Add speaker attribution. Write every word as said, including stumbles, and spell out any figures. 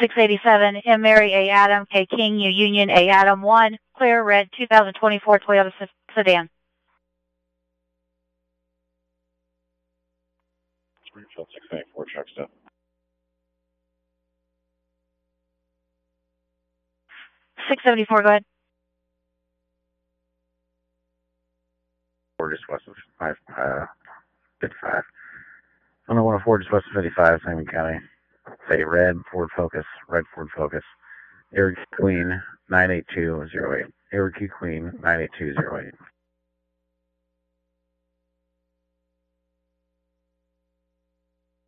Speaker 1: six eighty-seven, M. Mary A. Adam, K. King, U. Union A. Adam, one, clear, red, two thousand twenty-four Toyota sedan.
Speaker 2: Springfield six ninety-four, truck stop.
Speaker 1: six seventy-four, go ahead.
Speaker 2: Four just west of five, uh, fifty-five. I don't know, one oh four just west of fifty-five, Sangamon County. Say red Ford Focus, red Ford Focus. Eric Queen, nine eight two zero eight. Eric Queen, nine eight two zero eight.